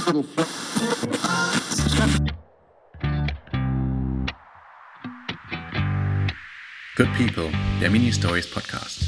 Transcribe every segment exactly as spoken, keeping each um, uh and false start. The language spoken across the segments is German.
Good People, der Mini-Stories Podcast.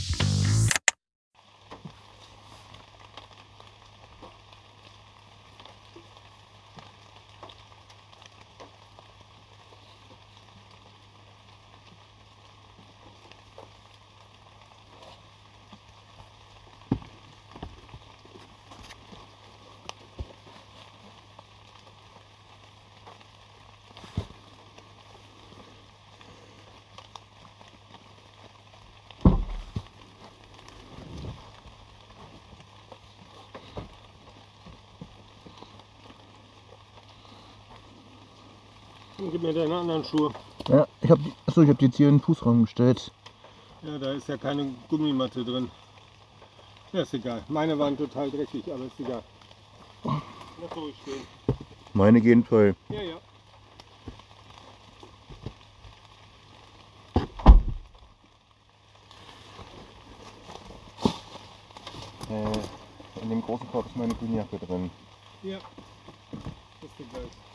Gib mir deine anderen Schuhe. Ja, ich habe achso, ich habe die jetzt hier in den Fußraum gestellt. Ja, da ist ja keine Gummimatte drin. Ja, ist egal. Meine waren total dreckig, aber ist egal. Lass ruhig stehen. Meine gehen toll. Ja, ja. Äh, in dem großen Korb ist meine Grünjacke drin. Ja. Ist egal.